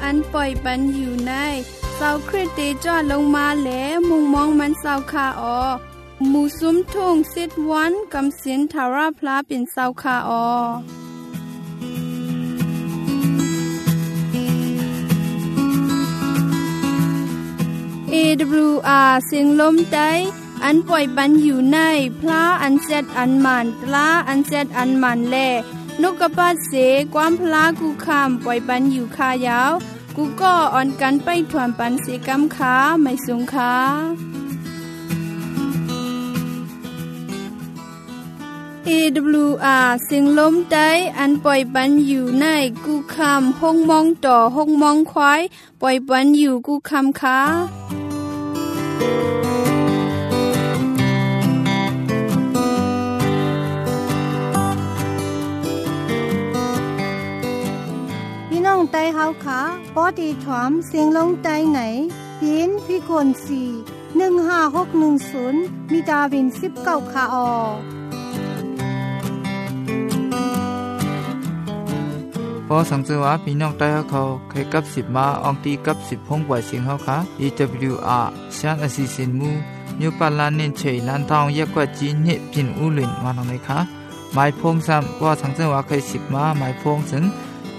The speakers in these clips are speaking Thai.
อันปล่อยปันอยู่ในเศร้าคริสเตจอดลงมาแลมุงมองมันเศร้าคาออหมู่ซุ้มทุ่งซิดวันกำสินทาราพลาเป็นเศร้าคาออAWR เสียงลมใจอันปล่อยปันอยู่ในพระอันเซดอันมันตลาอันเซดอันมันแลนกกระปาเสความพลากูคำปล่อยปันอยู่คายาวกูก็อ่อนกันไปถวนปันเสกำขาไม่สูงขาAWR เสียงลมใจอันปล่อยปันอยู่ในกูคำห้องมองต่อห้องมองควายปล่อยปันอยู่กูคำขาพี่น้องไต้เฮาค่ะปอดีถอมเสียงลงไต้ไหนปีนพี่คน4156110มีดาวิน19ค่ะออพอสังเกตว่าพี่น้องใต้เขาเคยกับ10มาอองตีกับ10ห้องปล่อยเสียงเฮาค่ะ AWR ชานอสิสินมูนิวปาลานนินเฉยลานทองยกว่าจีนเฮพินอูหลินมาตรงไหนคะหมายพงซ้ำว่าสังเกตว่าเคย10มาหมายพงถึง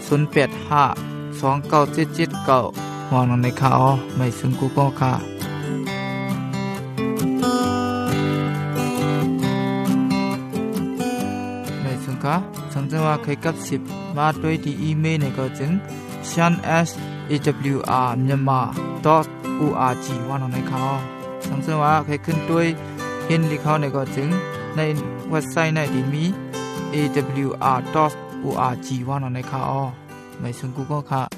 08529779มองตรงไหนคะอ๋อไม่ซึ่งกูก็ค่ะไม่ซึ่งค่ะสังเกตว่าเคยกับ10มาด้วยที่อีเมลในก็จึง shan@awrmyanmar.org ว่าตรงไหนคะสังเกตว่าเคยขึ้นด้วยเห็นลิเขาในก็จึงในเว็บไซต์ในที่มี awr.org ว่าตรงไหนคะอ๋อไม่ซึ่งกูก็ค่ะ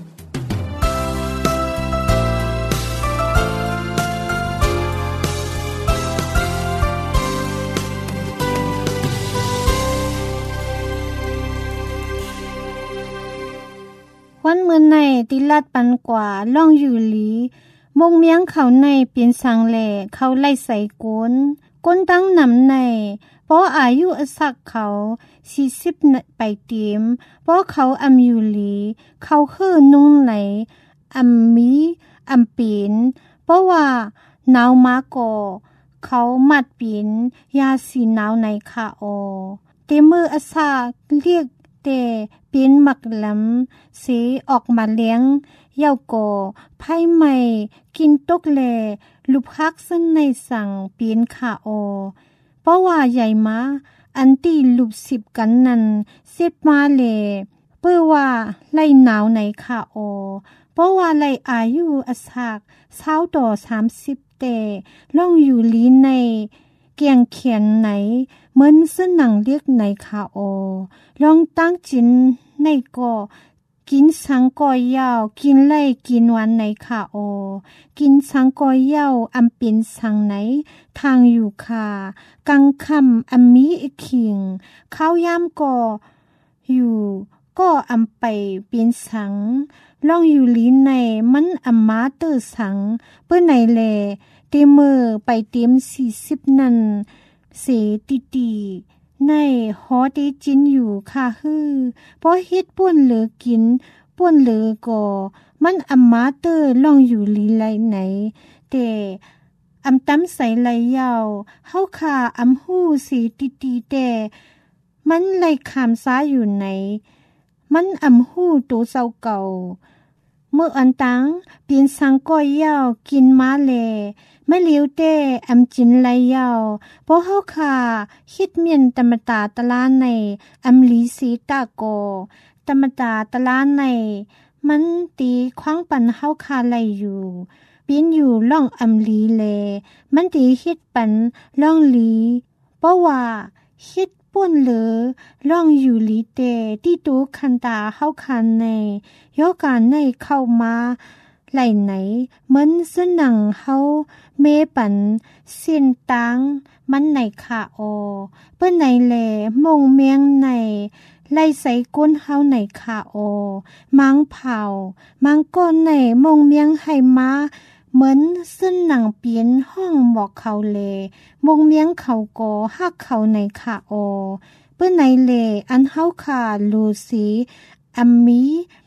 วันเมื่อในติลัดปันกว่าล่องอยู่หลีมงเมียงเขาในเปลี่ยนสังแหล่เขาไล่ใส่ก้นตั้งนำในเพราะอายุอสักเขา40ไปเต็มเพราะเขาอำอยู่หลีเขาคือนุ่งไหลอำมีอำปีนเพราะว่าหนาวมาก่อเขามัดปีนยาสีหนาวในค่ะออเตมืออสาเรียกแต่เป็นหมักลำเสออกมาเลี้ยงเย่าก่อไผ่ใหม่กินตกแลลูกฮักซึ่งในสั่งเป็นขาออเพราะว่าใหญ่มาอันตีลูก10กันนั้นเสร็จมาแลเพื่อว่าไล่หนาวในขาออเพราะว่าไล่อายุอสาก20ต่อ30แต่ล่องอยู่ลีในเกียงเขียนไหนเหมือนสนังเรียกในขาออลองตั้งจินในก่อกินสังก่อยยาวกินไล่กินวันในขาออกินสังก่อยยาวอำเป็นสังไหนทางอยู่ค่ะกังคำอำมีขิงข้าวยามก่ออยู่ก็อำไปเป็นสังล่องอยู่ลีในมันอำมาเตอสังเพื่อไหนแลเตมือไปเต็ม40นั่นเสติในหอตีจินอยู่ค่ะฮือเพราะเฮ็ดป่วนเหลือกินป่วนเหลือก่อมันอำมาเตอล่องอยู่ลีไหลไหนแต่อำต้ำใส่ไหลยาวเฮาค่ะอำหู้เสติแต่มันไหลขามซ้าอยู่ไหนมันอำหู้ตัวเศร้าเก่าเมื่ออันตังเปลี่ยนสังก้อยยาวกินมาแลไม่เลี้ยวแต่อำจินไหลยาวเพราะเฮาค่ะคิดเมียนตมตาตะลาในอำลีสีตาโกตมตาตะลาในมันตีขวางปันเฮาค่ะไหลอยู่ปีนอยู่ล่องอำลีแลมันตีคิดปันล่องลีเพราะว่าคิดป่วนเหลือล่องอยู่ลีเตที่ตูคันตาเฮาคันในยอการในเข้ามาไหลไหนเหมือนสนังเฮาเมปันเส้นตังมันในขาออเปิ้นในแลมงเมียงในไล่ใส่ก้นเฮาในขาออมังเผามังก้นในมงเมียงให้มาเหมือนซึ่นหนังเปียนห้องหมอกเขาเลมงเมียงเขาก่อฮักเขาในขาออเปิ้นในเลอันเฮาขาลูสีอัมมี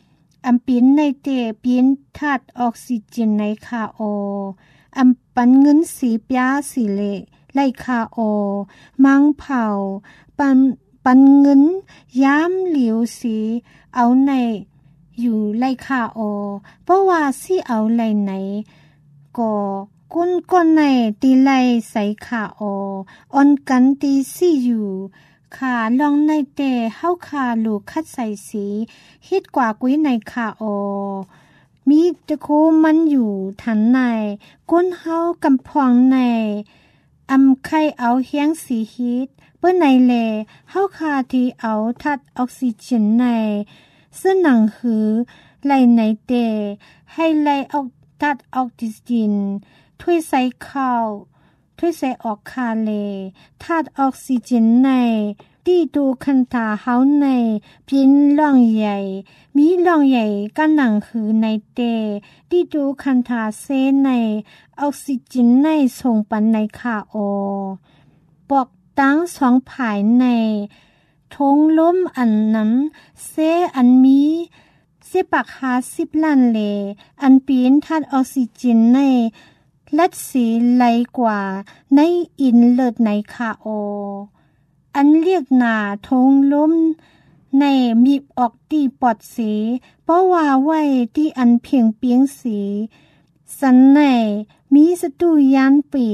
อำปินในเตปินธาตุออกซิเจนในคาโออำปันเงินสีปยาสีเลไลคาโอมังเผาปันเงินย้ำเหลียวสีเอาในอยู่ไลคาโอเพราะว่าสิเอาไลไหนก็ก้นในตีไลใส่ขาโอออนกันตีสิอยู่ขาลองในเตเฮาขาลูกคัดใส่สีฮิดกว่ากุ้ยในขาโอมีตะโคมันอยู่ทันในก้นเฮากำพองในอำไข่เอาเฮียงสีฮิดเปิ้นในแลเฮาขาที่เอาทัดออกซิเจนในซึ่งหนังหือไหลในเตให้ไหลออกทัดออกซิเจนถ้วยใส่ข้าวถ้วยใส่ออกคาเลธาตุออกซิเจนในที่ดูคันตาเฮาในเป็นร่องใหญ่มีร่องใหญ่กันหนังหือในเตที่ดูคันตาเซในออกซิเจนในส่งปันในคาโอปอกตั้งสองผายในทงล้มอันนั้นเซอันมี10 ล้านเลอันเป็นธาตุออกซิเจนในลัดสีไหลกว่าในอินเลิศในคาโออันเรียกหนาทงล้มในมีออกตีปอดสีเพราะว่าไว้ที่อันเพียงเปียงสีสันในมีสตูยานปี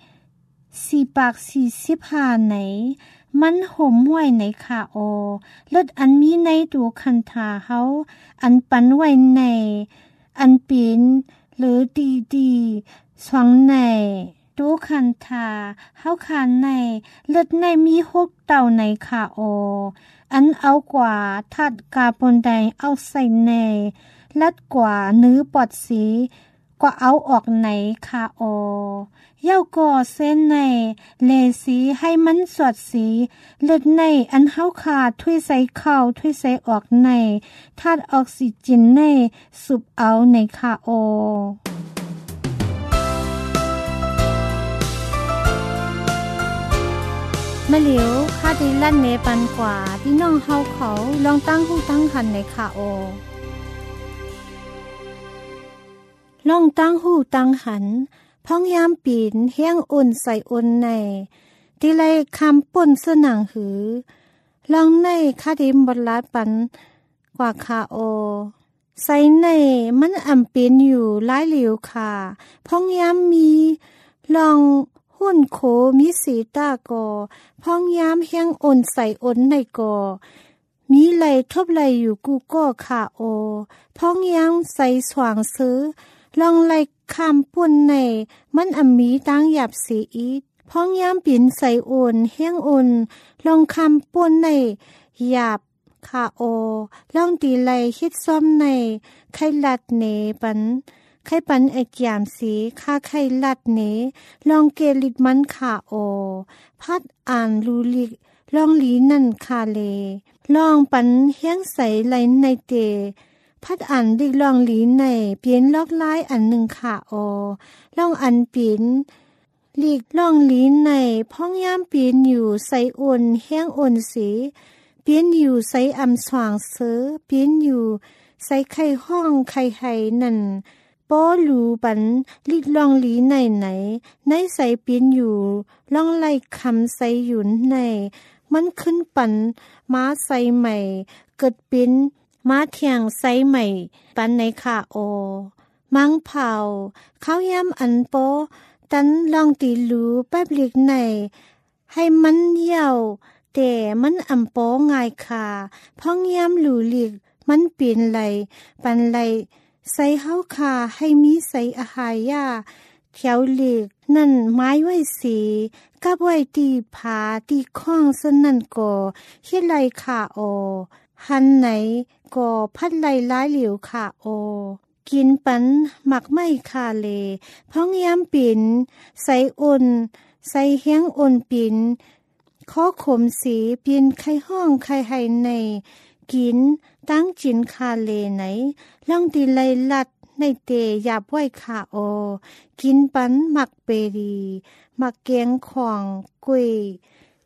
445ไหนมันห่มไว้ในคาโอเลิศอันมีในตูคันธาเฮาอันปันไว้ในอันเป็นหรือดีสวงในตูคันธาเฮาคานในเลือดในมี6เต่าในคาโออันเอากว่าทัดกาบอนไดเอาใส่ในลัดกว่าเนื้อปอดสีกว่าเอาออกในคาโอเย้าก่อเส้นในเลสีให้มันสวดสีเลือดในอันเฮาขาดถ้วยใส่เข้าถ้วยใส่ออกในธาตุออกซิเจนในสูบเอาในคาโอมะเหลียวคาดีลั่นเนปันกว่าพี่น้องเฮาเขาลองตั้งหูตั้งหันในคาโอลองตั้งหูตั้งหันพ้องยามปีนเฮียงอุ่นใส่อุ่นในติไลคำป่นเสนังหือลองในคาดีบดลาปันกว่าคาโอใส่ในมันอำเป็นอยู่หลายเหลียวค่ะพ้องยามมีลองหุ่นโคมีสีตากอพ้องยามเฮียงอ่นใส่อ่นในกอมีไหลทบไหลอยู่กูก็ขาโอพ้องยามใส่สว่างซื้อลองไหลคำปุ่นในมันอำมีตั้งหยับสีอีดพ้องยามปิ่นใส่อ่นเฮียงอ่นลองคำปุ่นในหยับขาโอลองตีไหลฮิตซ้อมในไข่ลัดเนปันไข่ปันไอเกียมสีค่าไข่ลัดเนลองเกลิดมันขาโอพัดอ่านลูลิกลองลีนั่นคาเลลองปันเฮียงใสไหลในเตพัดอ่านดิกลองลีในเปลี่ยนลอกลายอันหนึ่งขาโอลองอันเปลี่ยนลีกลองลีในพ้องย่ามเปลี่ยนอยู่ใสอ่นเฮียงอ่นสีเปลี่ยนอยู่ใสอำสว่างเสือเปลี่ยนอยู่ใสไข่ห้องไข่ไห่นั่นปอหลูปันลิดลองลีในใส่เปลี่ยนอยู่ลองไล่คำใส่หยุนในมันขึ้นปันม้าใส่ใหม่เกิดเป็นม้าเทียงใส่ใหม่ปันในขาโอมังเผาข้าวยำอันโปตันลองตีหลูแป๊บลิกในให้มันเหี่ยวแต่มันอำโปง่ายค่ะพ้องยำหลูลิกมันเปลี่ยนไหลปันไหลใส่เฮาคาให้มีใส่อาหารยาแถวเหล็กนั่นไม้ไว้สีกับไว้ตีผาตีข้องสนั่นก่อเฮ็ดไหลขาโอหันไหนก่อพัดไหลหลายเหลียวขาโอกินปันหมักไม่คาเลพ้องยามปิ่นใส่อ่นใส่เฮียงอ่นปิ่นข้อขมสีเปลี่ยนไข่ห้องไข่ไห่ในกินตั้งจินคาเลไหนล่องตีไลลัดในเตหยาบไว้ขาโอกินปันหมักเปรีหมักแกงของกุย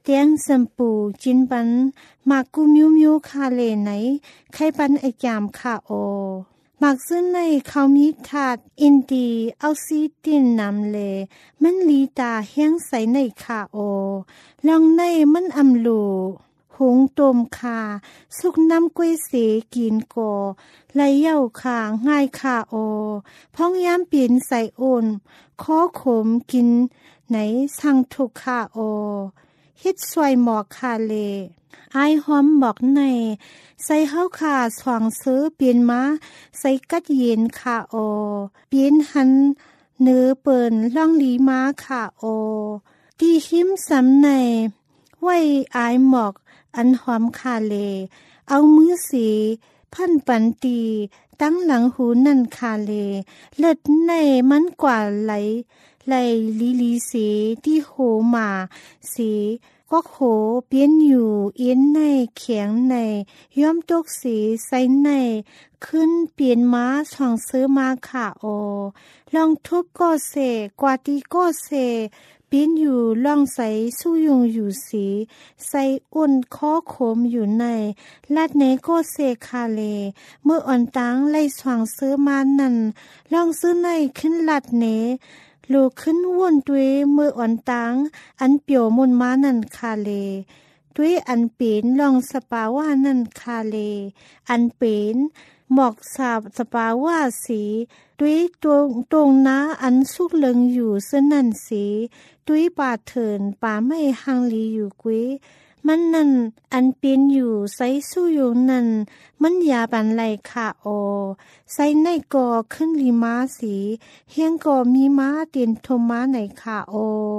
เตียงสัมปูจินปันมากุมิวคาเลไหนไขปันไอยามคาโอมักซึ่งในเขามีถาดอินดีเอาซีตินนำเลมันลีตาเฮียงใสในคาโอลองในมันอำลูหงตมคาสุกน้ำกล้วยเสกินโกไหลเย่าคาง่ายคาโอพ้องย้ำเปลี่ยนใส่โอนขอขมกินไหนสั่งทุกคาโอฮิตสวยหมอกคาเลไอหอมบอกในใส่เฮาขาสว่างซื้อเปลี่ยนมาใส่กัดเย็นคาโอเปลี่ยนหันเนื้อเปิ่นล่องลีมาคาโอตีหิมสำในไว้ไอหมอกอันหอมคาเลเอามือสีพันปันตีตั้งหลังหูนั่นคาเลเลิศในมันกว่าไหลลีสีที่โหมาสีก็โหเปลี่ยนอยู่เอียนในเขียงในย้อมตกสีใส่ในขึ้นเปลี่ยนม้าช่องซื้อมาขาโอลองทุบก็เสกว่าตีก็เสเปลี่ยนอยู่ลองใส่สู้ยุงอยู่สีใส่อุ่นข้อโคมอยู่ในลัดเนก็เสคาเลเมื่ออ่อนตังไล่ช่องซื้อมานั่นลองซื้อในขึ้นลัดเนลูกขึ้นว่นด้วยมืออ่อนตังอันเปียวมุนมานั่นคาเลด้วยอันเป็นลองสปาว่านั่นคาเลอันเป็นหมอกสาบสปาว่าสีด้วยตรงน้าอันสุกเลิงอยู่เส้นนั่นสีด้วยป่าเถินป่าไม่หังลีอยู่กุ้ยมันนั่นอันเป็นอยู่ใส่สู้อยู่นั่นมันยาบันไหลขาโอใส่ในกอขึ้นลีม้าสีเฮียงกอมีม้าเตียนทมม้าในขาโอ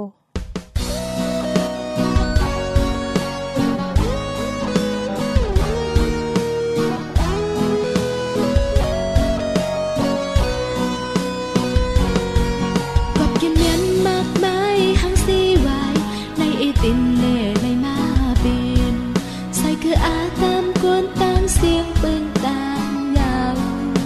ตินเล่ในมาบินใส่คืออาตามกวนตามเสียงปืนตามยาว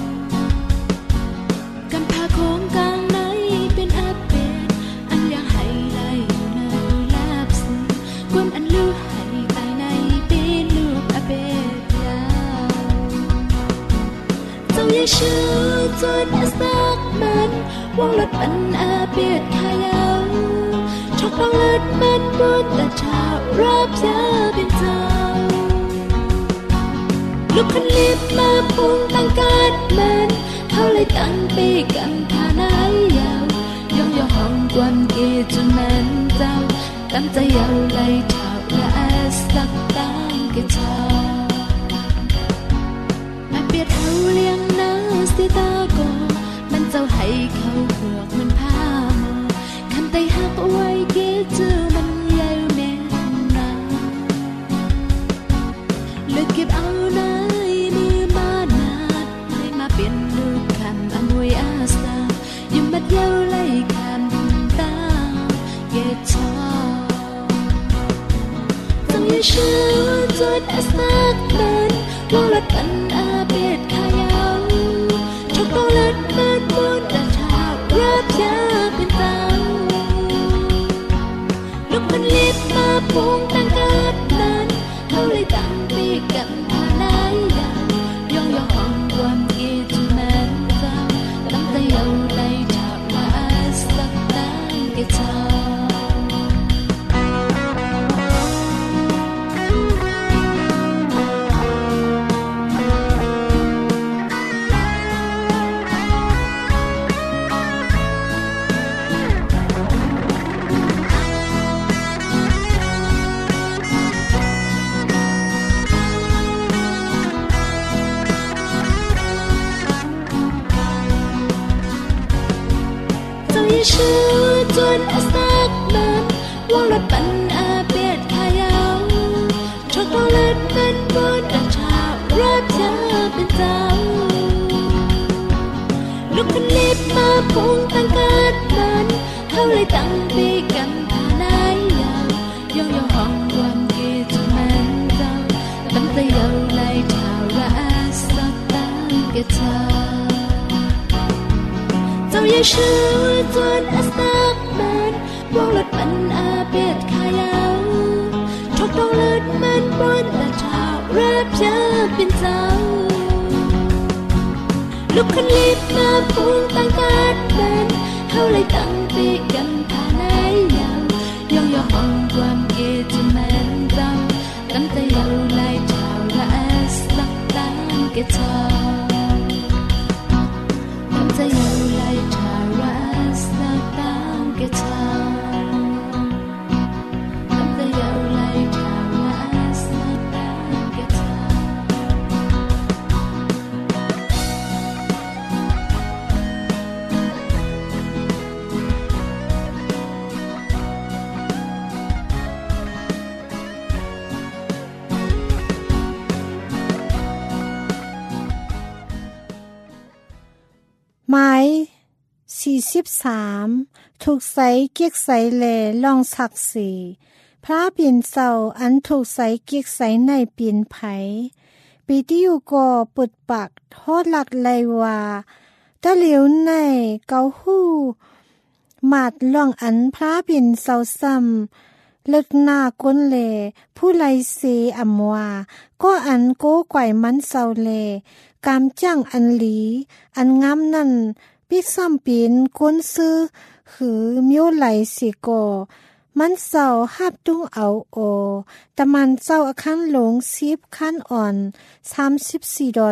กันพาโค้งกลางไหนเป็นอาเป็นอันอยากให้ไหลอยู่ในลาบซึ้งกวนอันลูกให้ตายในเป็นลูกอาเป็นยาวเจ้าอย่าชื่อจนอาสักมันวงรถปันอาเป็นขายาวชกบังเลิศมันบนแต่ชาวรับยาเป็นเจ้าลูกคนรีบมาพุ่งตั้งการมันเขาเลยตั้งปีกันทานายยาวยองยองห้องกวนเกจนมันเจ้าตั้งใจยาวเลยชาวและอาสักตั้งเกจาอาเปียเท้าเลี้ยงน้าสิตาโกมันเจ้าให้เขาเผือกมันพาไต่หักไว้เกจื้อมันยาวแม่นาเลือกเก็บเอาในมือมานาดให้มาเป็นลูกคำอำนวยอาสายิ่งมัดยาวไล่คำตาเกจาต้องอย่าเชื่อจนอาสักมันวงลัดปันอาเบียดขายาวชกต้องลัดมันบนแต่ชาวรับยาเป็นตามันรีบมาพุ่งตั้งการนั้นเขาเลยตั้งปีกันทานายยาวยองยองห้องความเกจมันเจ้าตั้งแต่ยาวไล่ชาวมาสักตั้งเกจาชื่อจนอาสักมันวงรถปันอาเปียดขายาวชกต้องเลิศมันบนแต่ชาวรับยาเป็นเจ้าลูกคนรีบมาพุ่งตั้งการมันเขาเลยตั้งปีกันทานายยาวยองยองห้องความเกจมันเจ้าตั้งแต่ยาวไล่ชาวราสักตั้งเกจาเจ้าอย่าชื่อจนอาสักมันวงรถปันอาเปียดขายาวชต้องเลิศมันบนแต่ชาวรับเชื่อเป็นเจ้าลูกคนรีบมาพูนตั้งการเป็นเขาเลยตั้งปีกันทาไหนยาวยองยององความเกจะแม่นจังตั้งแต่ยาวไล่ชาวระเอสตักตามเกจาตั้งแต่ยาวไล่ชาวระเอสตักตามเกจาตั้งแต่ยาวไล่ชาวระเอสตักตามเกจาหมาย43ถูกใส่เกียกใส่แลลองศักดิ์ศรีพระเปลี่ยนเศร้าอันถูกใส่เกียกใส่ในเปลี่ยนไผปีที่อยู่ก็ปุดปากโทษหลักเลยว่าตะเหลียวในเกาหู้หมาดล่องอันพระเปลี่ยนเศร้าซ้ำเลิกหน้าก้นเลผู้ไลเสอำว่าก็อันโก้ไกวมันเศร้าเลกามจ้างอันหลีอันงามนั่นปิกซ้ำปีนก้นซื้อหือมิ้วไหลสิโกมันเศร้าหับตุ้งเอาโอแต่มันเศร้าอคันหลง10คันอ่อน34ดอ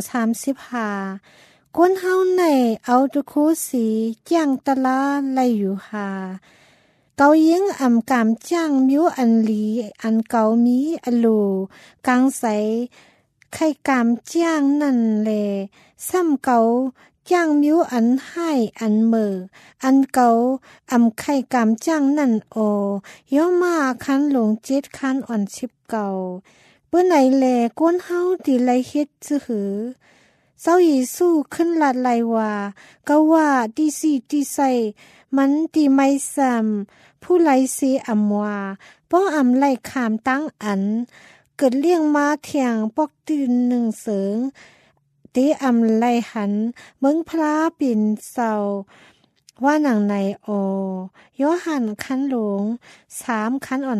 35ก้นเฮาในเอาตุคูสีจ้างตะลาไลอยู่หาเกายิงอำกามจ้างมิ้วอันหลีอันเกามีอลูกางใสไข่กามจ้างนั่นแลซ้ำเกาจ้างมิ้วอันให้อันเมออันเกาอำไข่กามจ้างนั่นโอย่อมาคันหลง7คันอ่อน10เก่าเปิ้นไหนแลก้นเฮาติไลเฮ็ดซื่อหือเจ้าเยซูขึ้นลัดไลว่าก็ว่าตีสี่ตีใส่มันตีไม่ซ้ำผู้ไลเสอำว่าป้ออำไลขามตั้งอันเกิดเลี้ยงมาเถียงปอกตื่นหนึ่งเสงเตอำไลหันเมืองพระปิ่นเศร้าว่าหนังในยอหันคันหลง3คันอ่อน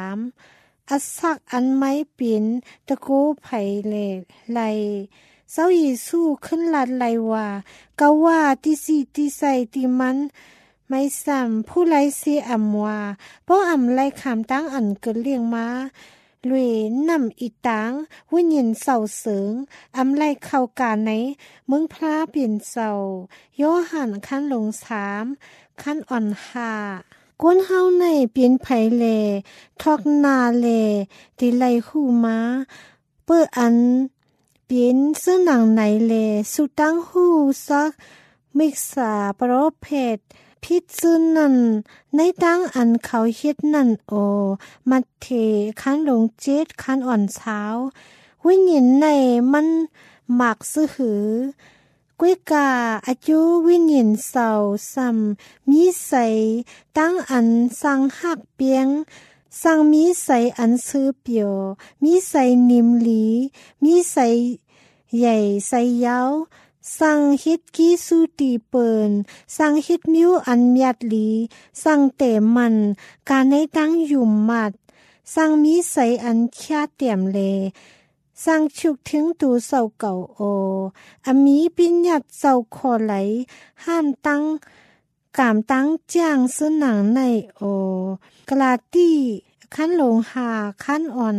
3อัสักอันไม้ปิ่นตะโกไผเลไลเจ้าเยซูขึ้นลัดไลว่าก็ว่าตีสี่ตีใส่ตีมันไม่ซ้ำผู้ไลเสอำว่าป้ออำไลขามตั้งอันเกิดเลี้ยงมาลุยนำอีตังวิญญาณเศร้าเสงอำไลเข้ากาในเมืองพระเปลี่ยนเศร้ายอหันคันหลง3คันอ่อน5ก้นเฮาในเปลี่ยนไผเลทอกนาเลติไลหูมาเปิ้ออันเปลี่ยนเสื้อหนังไหนเลสุตั้งหูซักมิกษาโปรเพทพิษซึนนั่นในตั้งอันเขาเฮ็ดนั่นมัดเทคันหลง7คันอ่อนเช้าวิญญาณในมันหมักซื้อหือกวยกาอายุวิญญาณเศร้าซ้ำมีใสตั้งอันสังหักเปียงสังมีใสอันซื้อเปียวมีใสนิมหลีมีใสใหญ่ใสยาวสั่งฮิตกี้สูตีเปินสั่งฮิตมิ้วอันเมียดหลีสั่งเตมันการในตั้งยุ่มมัดสั่งมีใสอันชาเตียมเลสั่งฉุกถึงตูเศร้าเก่าอมีปิญญาเศร้าคอไหลห้ามตั้งกามตั้งจ้างซื้อหนังในกลาตี้ขั้นหลงหาขั้นอ่อน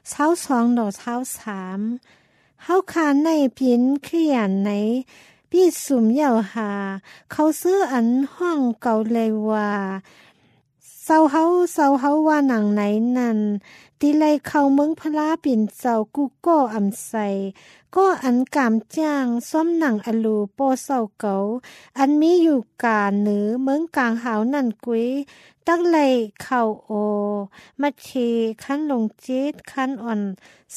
22ดอก23เฮาคาในเพียนเขียนในพี่สุมยาวหาเขาซื้ออันห้องเก่าเลยว่าเศร้าเฮาว่าหนังไหนนั่นตีไลเข้าเมืองพระปิ่นเจ้ากูก็อำใสก็อันกามจ้างซ้อมหนังอลูโปเศร้าเก่าอันมีอยู่กาเหนือเมืองกลางหาวนั่นกุยตักไลเข้ามาเทคันลง7คันอ่อน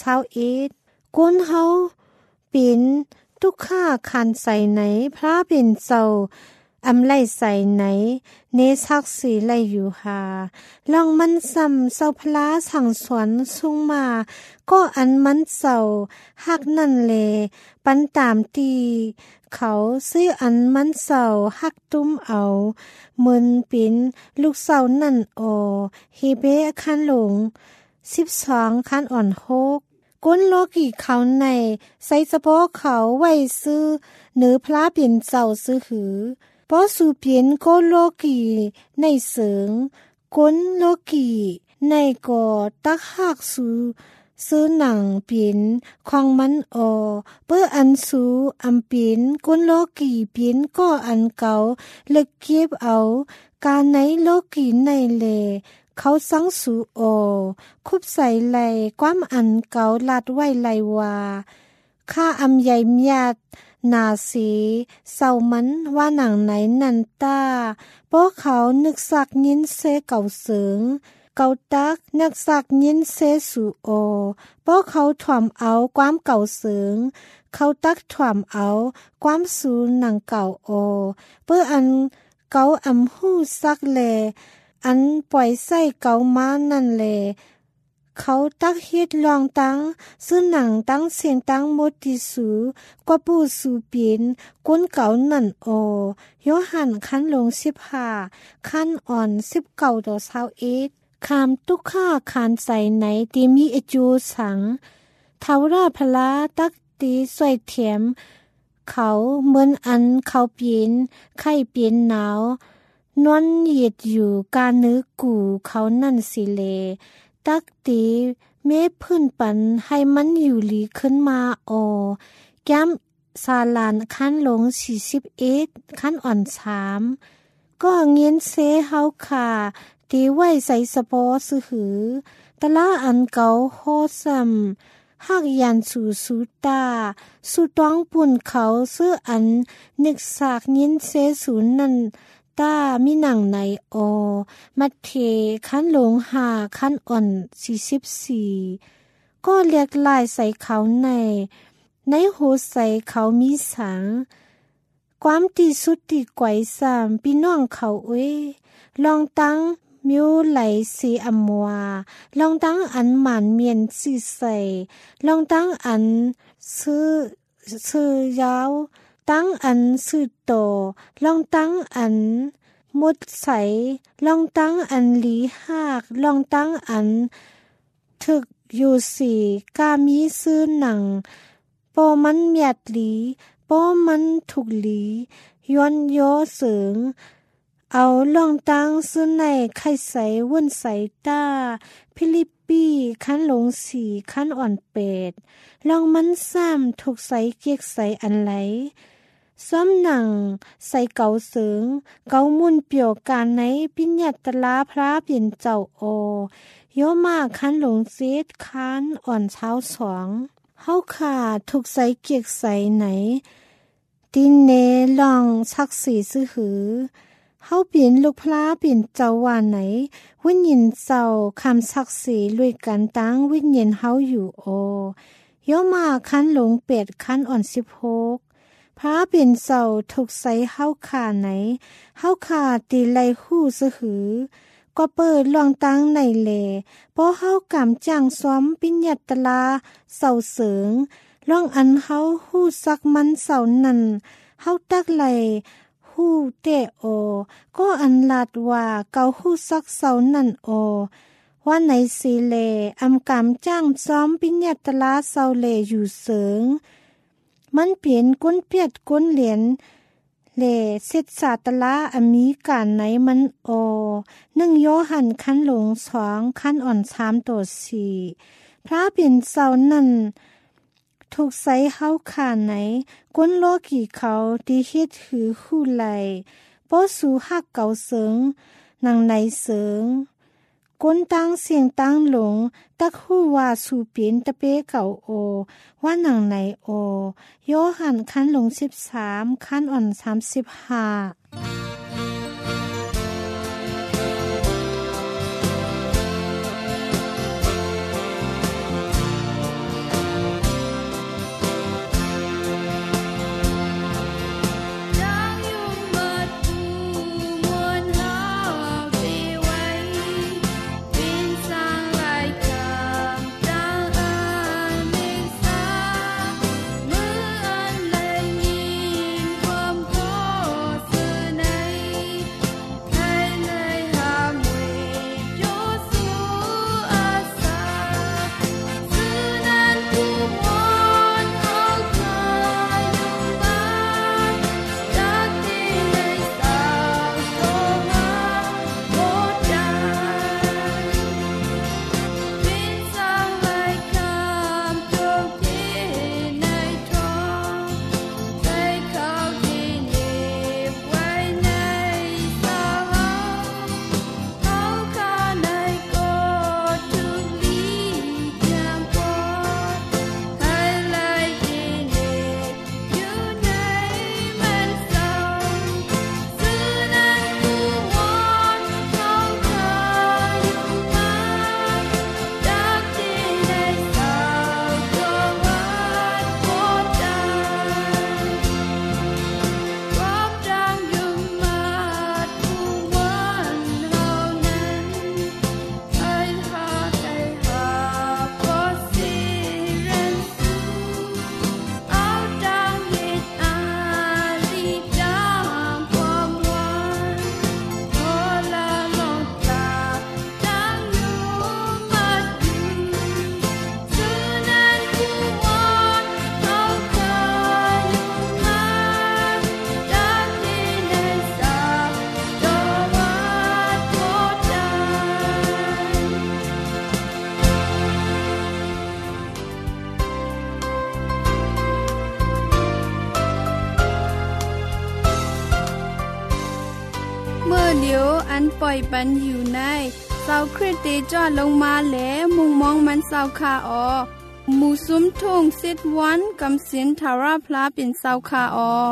21ก้นเฮาปิ่นทุกข้าคันใส่ไหนพระปิ่นเจ้าอำไลใส่ไหนเนซักสีไลอยู่หาลองมันซ้ำเศร้าพลาสั่งสวนสุงมาก็อันมันเศร้าหักนั่นเลปันตามตีเขาซื้ออันมันเศร้าหักตุ้มเอามึนปิ่นลูกเศร้านั่นฮีเบคันหลง 12คันอ่อน6ก้นโลกีเขาในใส่สะโพกเขาไว้ซื้อเหนือพระเปลี่ยนเจ้าซื้อหือป้อสู่เปลี่ยนโกโลกีในเสิงก้นโลกีในก่อตักหักสู่ซื้อหนังเปลี่ยนของมันเปื้ออันสูอำเปลี่ยนก้นโลกีเปลี่ยนก็อันเก่าเล็กเก็บเอาการในโลกีในเลเขาสังสูคุบใส่ไหลความอันเก่าลาดไว้ไหลว่าข้าอำใหญ่เมียดนาสีเศร้ามันว่าหนังไหนนันตาเพราะเขานึกสักยินเสเก่าเสิงเก่าตักนักสักยินเสสูเพราะเขาถ่อมเอาความเก่าเสิงเขาตักถ่อมเอาความสูหนังเก่าเพื่ออันเก่าอำหู้ซักแลอันปล่อยใส่เก่ามานั่นแลเขาตักเฮ็ดลองตั้งซื้อหนังตั้งเสียงตั้งหมดที่สูกว่าผู้สู่เปลี่ยนก้นเก่านั่นโยหันคันลง15คันอ่อน19ต่อ21คามตุกข้าคานใส่ไหนที่มีอจูสังเทาราพลาตักตีสวยเถียมเขาเหมือนอันเขาเปลี่ยนไข้เปลี่ยนหนาวนอนเหยียดอยู่การนึกกูเขานั่นสิเลตักตีเมพื้นปันให้มันอยู่หลีขึ้นมาแก้มซาลานขั้นลง41ขั้นอ่อน3ก็เงียนเซเฮาค่ะตีไว้ใส่สะโพอซื้อหือตะละอันเก่าโฮซัมหักยันสู่สูตาสู่ต้องปุ่นเขาซื้ออันนึกสากเงียนเซศูนย์นั่นตามีหนังในมัดเทคันหลง5คันอ่อน44ก็เรียกลายใส่เขาในหูใส่เขามีสังความตีสุดตีไกว3พี่น้องเขาลองตั้งมิวไหลสีอมัวลองตั้งอันหมันเมียนสีใส่ลองตั้งอันซื้อยาวตั้งอันสื่อโตลองตั้งอันมุดใสลองตั้งอันหลีหากลองตั้งอันถึกอยู่4กามีซื้อหนังปอมันเมียดหลีปอมันถูกหลีย้อนโยเสริงเอาลองตั้งซื้อในไข่ใสวุ่นใสตาฟิลิปปีคันหลง4คันอ่อน8ลองมันซ้ำถูกใสเกียกใสอันไหลซ้อมหนังใส่เก่าเสริงเก่ามุ่นเปี่ยวการในปิญญาตลาพระเปลี่ยนเจ้าโยมาคันหลงเซตคันอ่อนเช้า2เฮาขาถูกใส่เกียกใสไหนตินเนลองชักสีซื้อหือเฮาเปลี่ยนลูกพระเปลี่ยนเจ้าว่าไหนวิญญาณเจ้าคำชักสีลุยกันตั้งวิญญาณเฮาอยู่โยมาคันหลง8คันอ่อน16พระเป็นเจ้าถูกใส่เฮาขาไหนเฮาขาตีไหลหู้ซื้อหือก็เปิดลองตั้งในเลเพราะเฮากำจ้างซ้อมปิญญาตลาเสาเสริงลองอันเฮาหู้ซักมันเสานั่นเฮาตักไหลหู้เตก็อันลาดว่าเกาหู้ซักเสานั่นว่าในสีเลอำกำจ้างซ้อมปิญญาตลาเสาเลอยู่เสริงมันเปลี่ยนก้นเปียดก้นเหรียญเล่เสร็จสาตละอมีการไหนมัน1โยหันคันหลง2คันอ่อน3ต่อ4พระเปลี่ยนเสานั่นถูกใส่เฮาขาไหนก้นโลกีเขาที่เฮ็ดหือคู่ไหลป้อสู่หักเก่าเสิงนางในเสิงก้นตั้งเสียงตั้งหลงตักหู้ว่าสู่เปลี่ยนตะเปเก่าว่าหนังไหนโยหันคันหลง13คันอ่อน35 เมื่ออันแลยินความโคอันปล่อยปันอยู่ในเสาคริสเตจอดลงมาแหลมุงมองมันเสาคาออหมู่ซุ้มทุ่งซิดวันกำสินทาราพลาเป็นเสาคาออ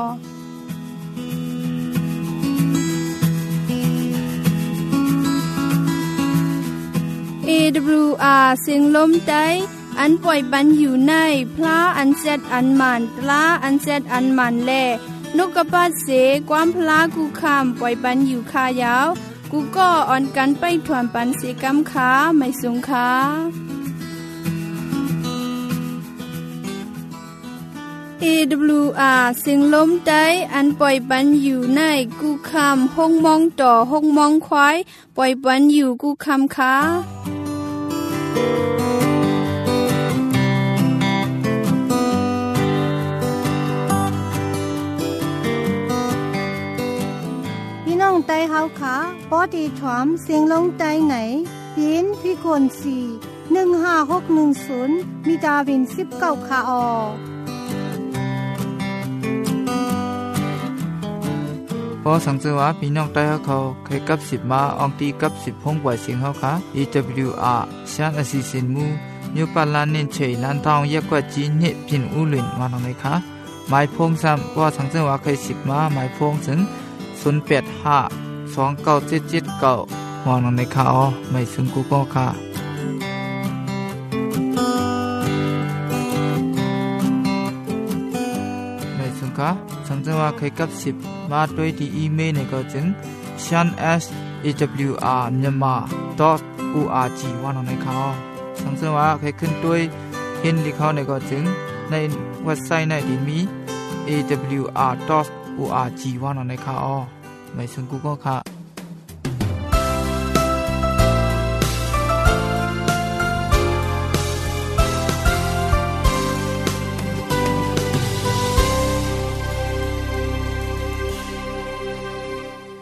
AWR เสียงลมใจอันปล่อยปันอยู่ในพระอันเซดอันมันตลาอันเซดอันมันแลนกกระปาเสความพลากูคำปล่อยปันอยู่คายาวกูก็อ่อนกันไปถวนปันเสกำขาไม่สงขาAWR เสียงลมใจอันปล่อยปันอยู่ในกูคำห้องมองต่อห้องมองควายปล่อยปันอยู่กูคำขาน้องไตเฮาขาปอดีถวมเสียงลงไตไหนปีนพี่คน4156110มีดาวิน19คาออพอสังเกตว่าพี่น้องใต้เขาเคยกับ10มาอองตีกับ10ห้องปล่อยเสียงเขาค่ะ AWR ชานอสิสินมูนิวปาลานเน้นเฉยลันทองแยกกว่าจีนเนี่ยพินอุลินมาตรงไหนคะหมายพงซ้ำพอสังเกตว่าเคย10มาหมายพงถึง08529779มองในข่าวไม่ซึ่งกูก็ค่ะไม่ซึ่งค่ะสังเกตว่าเคยกับ10มาด้วยที่อีเมลเนี่ยก็จึง shan@awr.myanmar.org ว่าในข่าวสังเกตว่าเคยขึ้นด้วยเห็นที่เขาเนี่ยก็จึงในเว็บไซต์ในที่มี awr.org ว่าในข่าวไม่ซึ่งกูก็ค่ะ